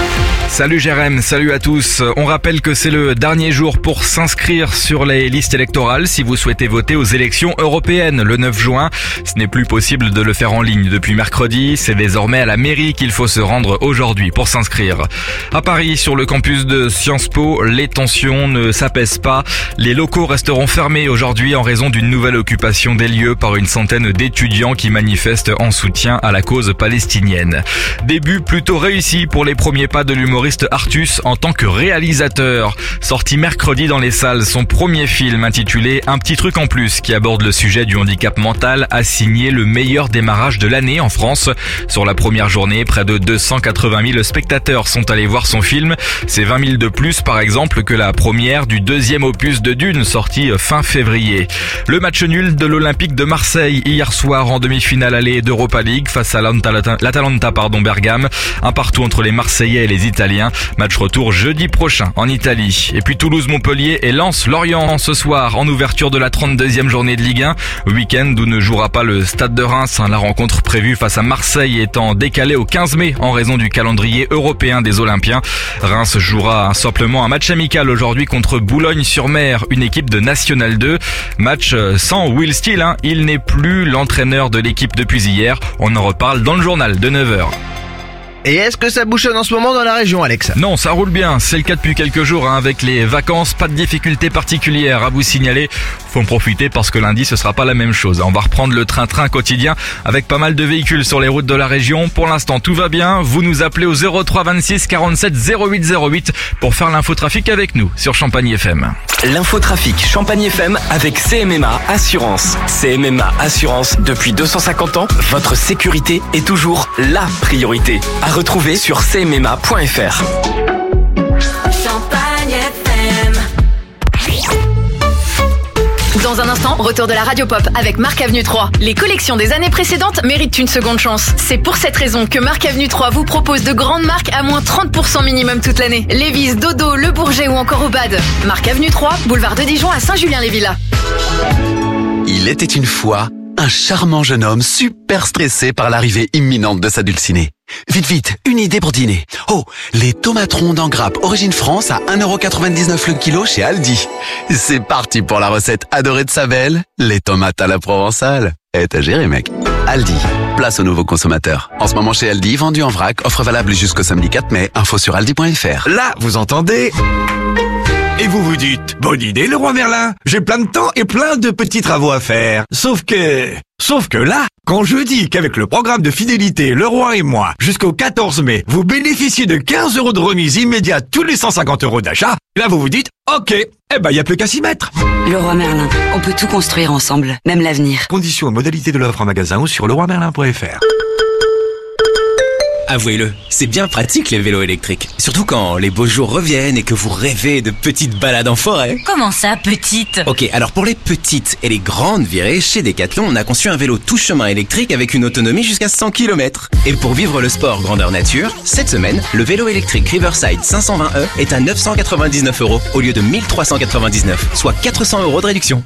S8: Salut Jérém, salut à tous. On rappelle que c'est le dernier jour pour s'inscrire sur les listes électorales si vous souhaitez voter aux élections européennes le 9 juin. Ce n'est plus possible de le faire en ligne depuis mercredi. C'est désormais à la mairie qu'il faut se rendre aujourd'hui pour s'inscrire. À Paris, sur le campus de Sciences Po, les tensions ne s'apaisent pas. Les locaux resteront fermés aujourd'hui en raison d'une nouvelle occupation des lieux par une centaine d'étudiants qui manifestent en soutien à la cause palestinienne. Début plutôt réussi pour les premiers pas de l'humoriste Artus en tant que réalisateur. Sorti mercredi dans les salles, son premier film intitulé Un petit truc en plus qui aborde le sujet du handicap mental a signé le meilleur démarrage de l'année en France. Sur la première journée, près de 280 000 spectateurs sont allés voir son film. C'est 20 000 de plus par exemple que la première du deuxième opus de Dune sorti fin février. Le match nul de l'Olympique de Marseille hier soir en demi-finale allée d'Europa League face à l'Atalanta Bergame. Un partout entre les Marseillais et les Italiens. Match retour jeudi prochain en Italie. Et puis Toulouse-Montpellier et Lens-Lorient ce soir en ouverture de la 32e journée de Ligue 1. Week-end où ne jouera pas le Stade de Reims. La rencontre prévue face à Marseille étant décalée au 15 mai en raison du calendrier européen des Olympiens. Reims jouera simplement un match amical aujourd'hui contre Boulogne-sur-Mer, une équipe de National 2. Match sans Will Steele. Il n'est plus l'entraîneur de l'équipe depuis hier. On en reparle dans le journal de 9h.
S4: Et est-ce que ça bouchonne en ce moment dans la région, Alex?
S8: Non, ça roule bien. C'est le cas depuis quelques jours avec les vacances. Pas de difficultés particulières à vous signaler. Faut en profiter parce que lundi, ce sera pas la même chose. On va reprendre le train-train quotidien avec pas mal de véhicules sur les routes de la région. Pour l'instant, tout va bien. Vous nous appelez au 03 26 47 08 08 pour faire l'infotrafic avec nous sur Champagne FM.
S12: L'infotrafic Champagne FM avec CMMA Assurance. CMMA Assurance, depuis 250 ans, votre sécurité est toujours la priorité. À retrouver sur cmma.fr.
S13: Champagne FM. Dans un instant, retour de la Radio Pop avec Marc Avenue 3. Les collections des années précédentes méritent une seconde chance. C'est pour cette raison que Marc Avenue 3 vous propose de grandes marques à moins 30% minimum toute l'année. Lévi's, Dodo, Le Bourget ou encore Obad. Marc Avenue 3, boulevard de Dijon à Saint-Julien-les-Villas.
S9: Il était une fois un charmant jeune homme super stressé par l'arrivée imminente de sa dulcinée. Vite, vite, une idée pour dîner. Oh, les tomates rondes en grappe Origine France à 1,99€ le kilo chez Aldi. C'est parti pour la recette adorée de sa belle, les tomates à la provençale. T'as géré, mec. Aldi, place aux nouveaux consommateurs. En ce moment chez Aldi, vendu en vrac, offre valable jusqu'au samedi 4 mai, info sur aldi.fr.
S10: Là, vous entendez ? Et vous vous dites, bonne idée le roi Merlin, j'ai plein de temps et plein de petits travaux à faire. Sauf que là, quand je dis qu'avec le programme de fidélité Le Roi et moi, jusqu'au 14 mai, vous bénéficiez de 15 € de remise immédiate tous les 150 € d'achat, là vous vous dites, ok, y a plus qu'à s'y mettre.
S14: Le Roi Merlin, on peut tout construire ensemble, même l'avenir.
S10: Conditions et modalités de l'offre en magasin ou sur leroimerlin.fr.
S15: Avouez-le, c'est bien pratique les vélos électriques. Surtout quand les beaux jours reviennent et que vous rêvez de petites balades en forêt.
S14: Comment ça, petite ?
S15: Ok, alors pour les petites et les grandes virées, chez Decathlon, on a conçu un vélo tout chemin électrique avec une autonomie jusqu'à 100 km. Et pour vivre le sport grandeur nature, cette semaine, le vélo électrique Riverside 520e est à 999 € au lieu de 1399, soit 400 € de réduction.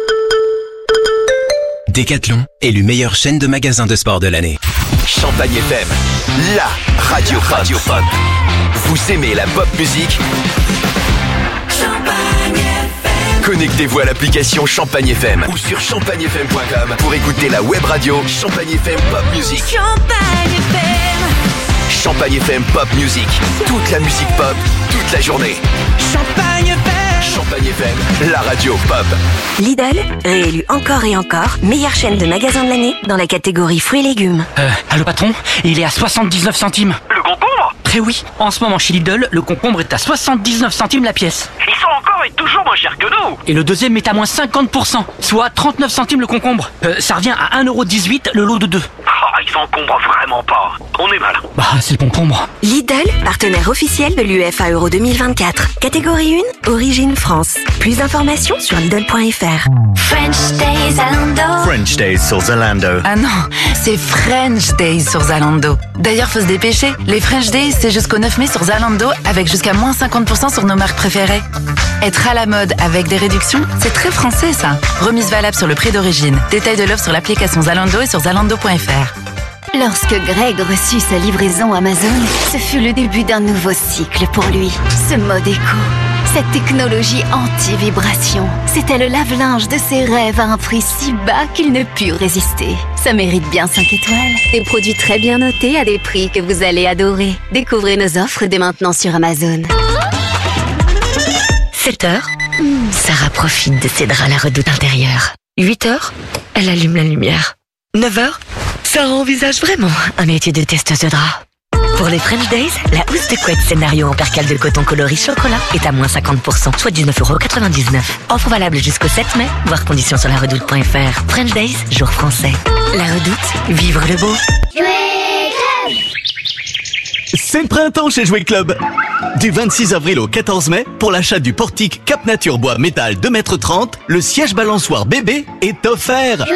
S15: Decathlon, élu meilleure chaîne de magasins de sport de l'année.
S3: Champagne FM, la radio pop. Vous aimez la pop musique?
S11: Champagne FM.
S3: Connectez-vous à l'application Champagne FM ou sur champagnefm.com pour écouter la web radio Champagne FM Pop Music.
S11: Champagne FM.
S3: Champagne FM Pop Music, toute la musique pop, toute la journée.
S11: Champagne FM.
S3: Champagne FM, la radio pop.
S16: Lidl, réélu encore et encore, meilleure chaîne de magasins de l'année dans la catégorie fruits et légumes.
S17: Allô patron, il est à 79 centimes.
S18: Le concombre ?
S17: Eh oui, en ce moment chez Lidl, le concombre est à 79 centimes la pièce.
S18: Ils sont encore et toujours moins chers que nous.
S17: Et le deuxième est à moins 50%, soit 39 centimes le concombre. Ça revient à 1,18€ le lot de 2.
S18: Ils s'encombrent vraiment pas. On est mal.
S17: Bah, c'est le concombre.
S16: Lidl, partenaire officiel de l'UEFA Euro 2024. Catégorie 1, Origine France. Plus d'informations sur Lidl.fr.
S11: French Days Zalando.
S29: French Days sur Zalando.
S24: Ah non, c'est French Days sur Zalando. D'ailleurs, faut se dépêcher. Les French Days, c'est jusqu'au 9 mai sur Zalando avec jusqu'à moins 50% sur nos marques préférées. Être à la mode avec des réductions, c'est très français ça. Remise valable sur le prix d'origine. Détail de l'offre sur l'application Zalando et sur Zalando.fr.
S11: Lorsque Greg reçut sa livraison Amazon, ce fut le début d'un nouveau cycle pour lui. Ce mode éco, cette technologie anti-vibration, c'était le lave-linge de ses rêves à un prix si bas qu'il ne put résister. Ça mérite bien 5 étoiles. Des produits très bien notés à des prix que vous allez adorer. Découvrez nos offres dès maintenant sur Amazon.
S19: 7h, Sarah profite de ses draps à la redoute intérieure. 8h, elle allume la lumière. 9h, Sarah envisage vraiment un métier de testeuse de draps. Pour les French Days, la housse de couette scénario en percale de coton coloris chocolat est à moins 50%, soit 19,99€. Offre valable jusqu'au 7 mai, voir conditions sur laredoute.fr. French Days, jour français. La Redoute, vivre le beau.
S20: C'est le printemps chez Jouet Club. Du 26 avril au 14 mai, pour l'achat du portique Cap Nature Bois Métal 2,30 m, le siège balançoire bébé est offert.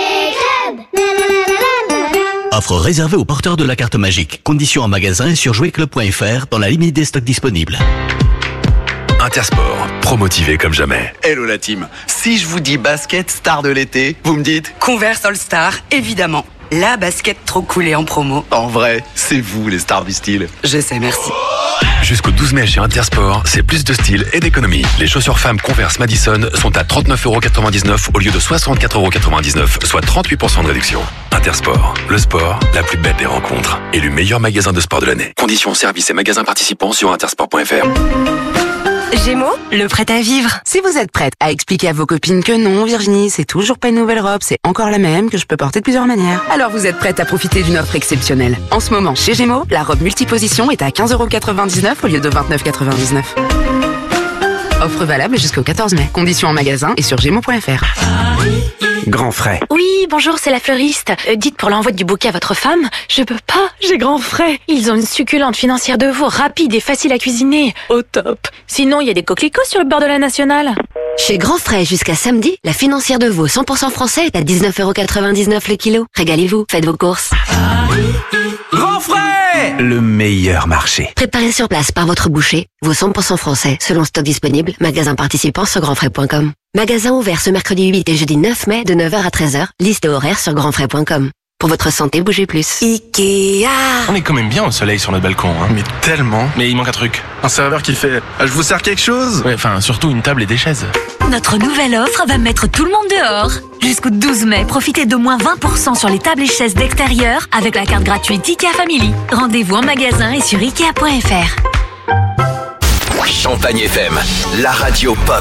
S20: Offre réservée aux porteurs de la carte magique. Conditions en magasin et sur jouetclub.fr dans la limite des stocks disponibles.
S21: Intersport, promotivé comme jamais.
S9: Hello la team. Si je vous dis basket star de l'été, vous me dites
S24: Converse All Star, évidemment. La basket trop cool et en promo.
S9: En vrai, c'est vous les stars du style.
S24: Je sais, merci.
S21: Jusqu'au 12 mai chez Intersport, c'est plus de style et d'économie. Les chaussures femmes Converse Madison sont à 39,99€ au lieu de 64,99€, soit 38% de réduction. Intersport, le sport, la plus belle des rencontres. Élu meilleur magasin de sport de l'année. Conditions, services et magasins participants sur intersport.fr.
S24: Gémeaux, le prêt à vivre. Si vous êtes prête à expliquer à vos copines que non, Virginie, c'est toujours pas une nouvelle robe, c'est encore la même, que je peux porter de plusieurs manières, alors vous êtes prête à profiter d'une offre exceptionnelle. En ce moment, chez Gémeaux, la robe multiposition est à 15,99€ au lieu de 29,99€. Offre valable jusqu'au 14 mai. Conditions en magasin et sur gémeaux.fr.
S22: Grand frais.
S23: Oui, bonjour, c'est la fleuriste. Dites pour l'envoi du bouquet à votre femme, je peux pas, j'ai grand frais. Ils ont une succulente financière de veau, rapide et facile à cuisiner. Au top. Sinon, il y a des coquelicots sur le bord de la Nationale.
S11: Chez Grand Frais, jusqu'à samedi, la financière de veau 100% français est à 19,99€ le kilo. Régalez-vous, faites vos courses.
S22: Grand frais, le meilleur marché.
S11: Préparé sur place par votre boucher, veau 100% français, selon stock disponible, magasin participant sur grandfrais.com. Magasin ouvert ce mercredi 8 et jeudi 9 mai de 9h à 13h, liste et horaire sur grandfrais.com. Pour votre santé, bougez plus.
S24: Ikea.
S27: On est quand même bien au soleil sur notre balcon, hein. Mais tellement. Mais il manque un truc. Un serveur qui fait « Je vous sers quelque chose ?» Ouais, enfin, surtout une table et des chaises.
S19: Notre nouvelle offre va mettre tout le monde dehors. Jusqu'au 12 mai, profitez d'au moins 20% sur les tables et chaises d'extérieur avec la carte gratuite IKEA Family. Rendez-vous en magasin et sur Ikea.fr.
S3: Champagne FM, la radio pop.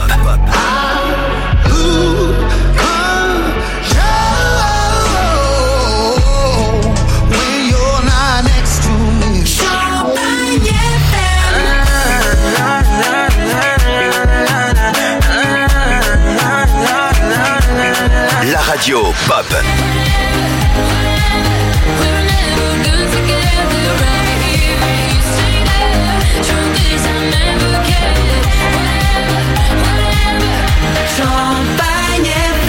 S3: La radio pop.
S11: Champagne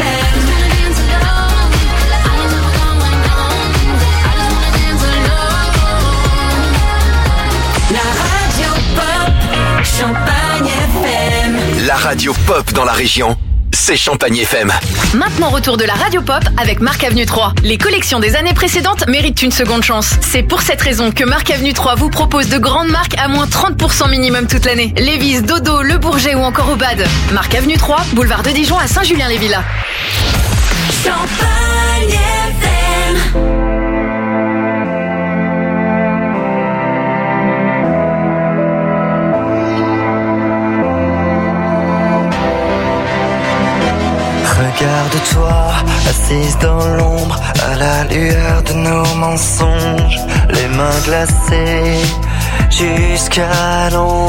S3: La radio pop dans la région, c'est Champagne FM.
S13: Maintenant retour de la radio pop avec Marc Avenue 3. Les collections des années précédentes méritent une seconde chance. C'est pour cette raison que Marc Avenue 3 vous propose de grandes marques à moins 30% minimum toute l'année. Lévi's, Dodo, Le Bourget ou encore Obad. Marc Avenue 3, boulevard de Dijon à Saint-Julien-les-Villas.
S11: Champagne FM.
S25: Regarde-toi, assise dans l'ombre, à la lueur de nos mensonges, les mains glacées jusqu'à l'ombre.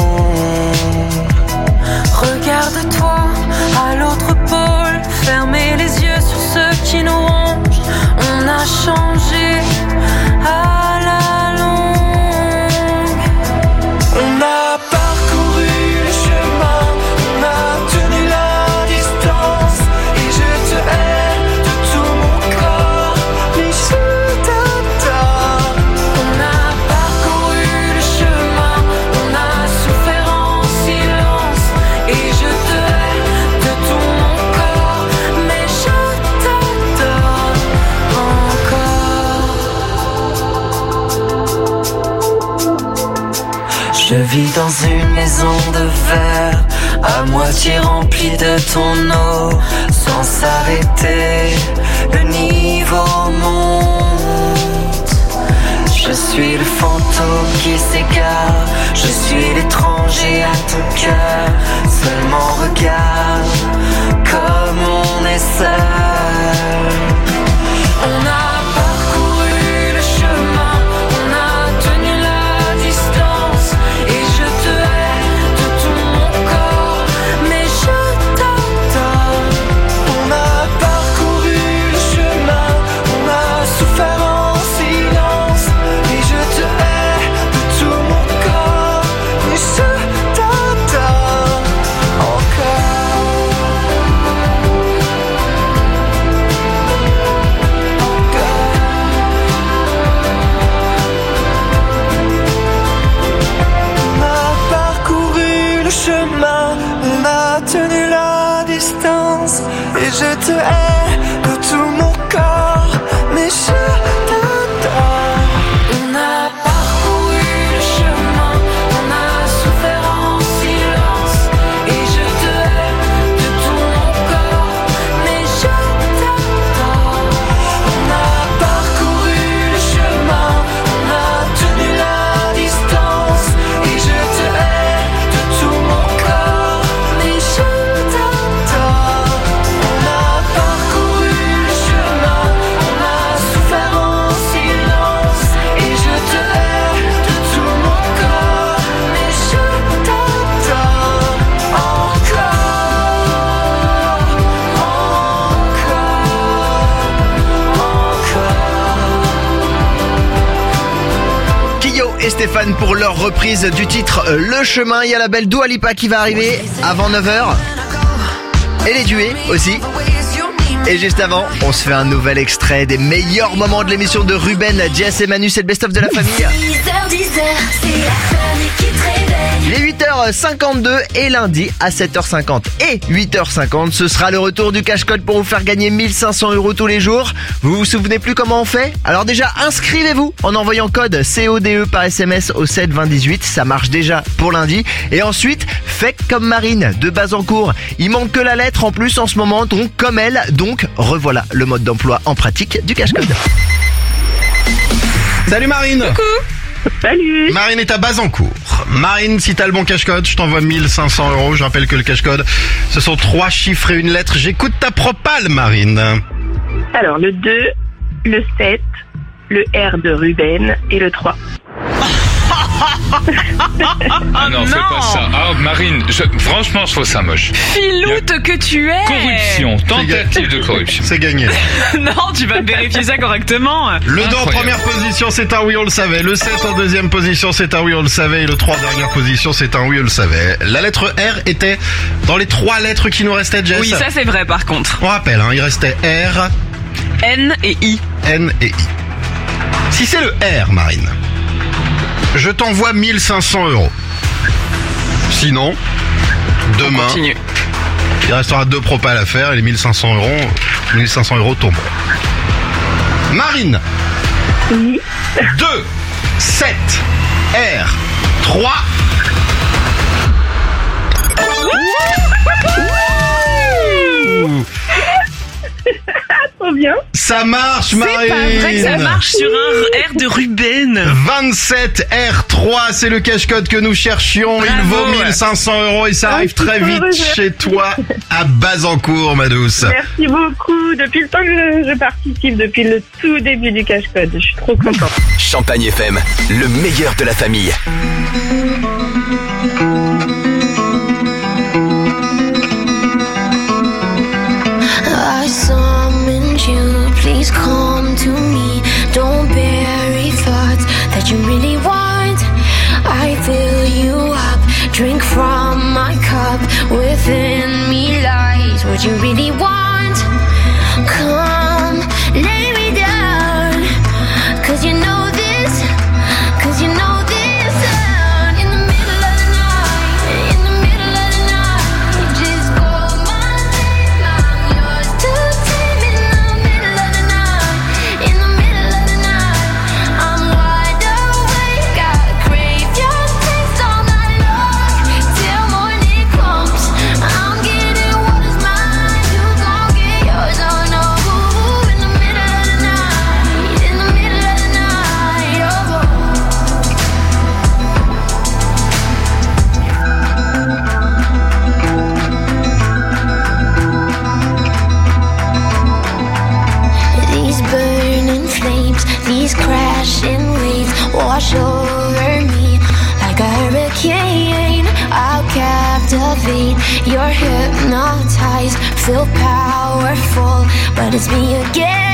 S26: Regarde-toi, à l'autre pôle, fermez les yeux sur ceux qui nous rongent. On a changé à la longue.
S25: On a parcouru le chemin, on a tenu la distance. Je te hais de tout mon corps, mais je t'adore.
S26: On a parcouru le chemin, on a souffert en silence. Et je te hais de tout mon corps, mais je t'adore encore. Je vis dans une maison de verre, à moitié remplie de ton eau. Sans s'arrêter, le niveau monte. Je suis le fantôme qui s'égare, je suis l'étranger à ton cœur. Seulement regarde comme on est seul. On a parcouru le chemin, on a tenu la distance. Et je te hais de tout mon corps, mais je t'adore. On a parcouru le chemin, on a souffert en silence. Et je te hais de tout mon corps, mais je t'adore encore. On a parcouru le chemin, on a tenu la distance. Et je te hais de tout mon corps, mais je t'adore. On a parcouru le chemin, on a souffert en silence. Et je te hais de tout mon corps, mais je t'adore. On a parcouru le chemin, on a tenu la distance. Et je te hais de tout mon corps, mais je t'adore. On a parcouru le chemin, on a souffert en silence. Et je te hais de tout mon corps, mais je t'adore encore.
S1: Kyo et Stéphane pour leur reprise du titre Le Chemin. Il y a la belle Dua Lipa qui va arriver avant 9h. Et les duets aussi. Et juste avant, on se fait un nouvel extrait des meilleurs moments de l'émission de Ruben, Jess et Manu. C'est le best-of de la famille.
S11: 10h, c'est la famille qui te réveille.
S1: Il est 8h52 et lundi à 7h50 et 8h50, ce sera le retour du cache-code pour vous faire gagner 1500 € tous les jours. Vous vous souvenez plus comment on fait? Alors déjà, inscrivez-vous en envoyant code CODE par SMS au 7 20 18. Ça marche déjà pour lundi. Et ensuite, faites comme Marine de Bazancourt. Il manque que la lettre en plus en ce moment, donc comme elle. Donc revoilà le mode d'emploi en pratique du cache-code.
S2: Salut Marine.
S4: Coucou. Salut.
S2: Marine est à Bazancourt. Marine, si t'as le bon cache-code, je t'envoie 1500 €. Je rappelle que le cache-code, ce sont 3 chiffres et une lettre. J'écoute ta propale, Marine.
S4: Alors, le 2, le 7, le R de Ruben et le 3.
S5: Ah non, fais pas ça. Ah Marine, franchement, je trouve ça moche.
S6: Filoute que tu es.
S5: Corruption, tentative de corruption.
S2: C'est gagné.
S6: Non, tu vas vérifier ça correctement.
S2: Le 2 en première position, c'est un oui, on le savait. Le 7 en deuxième position, c'est un oui, on le savait. Et le 3 en dernière position, c'est un oui, on le savait. La lettre R était dans les 3 lettres qui nous restaient, Jess.
S6: Oui, ça c'est vrai par contre.
S2: On rappelle, il restait R,
S6: N et I.
S2: N et I. Si c'est le R, Marine, je t'envoie 1500 €. Sinon, demain, il restera 2 propales à faire et les 1500 € tomberont. Marine, 2, 7, R, 3.
S4: Trop bien.
S2: Ça marche, Marine.
S6: C'est pas vrai que ça marche sur un R de Ruben.
S2: 27 R3, c'est le cache-code que nous cherchions.
S6: Bravo.
S2: Il vaut 1500 € et ça arrive très vite chez toi à Bazancourt, ma douce.
S4: Merci beaucoup. Depuis le temps que je participe, depuis le tout début du cache-code, je suis trop contente.
S3: Champagne FM, le meilleur de la famille.
S11: I summoned you, please come to me. Don't bury thoughts that you really want. I fill you up, drink from my cup. Within me lies what you really want. Come, lay me down, 'cause you know this, 'cause you know this. In the middle of the night, in the middle of the night, you just call my name, I'm yours to take. In the middle of the night, in the middle of the night, I'm wide awake. These crashing waves wash over me like a hurricane. I'll captivate. You're hypnotized, feel powerful, but it's me again.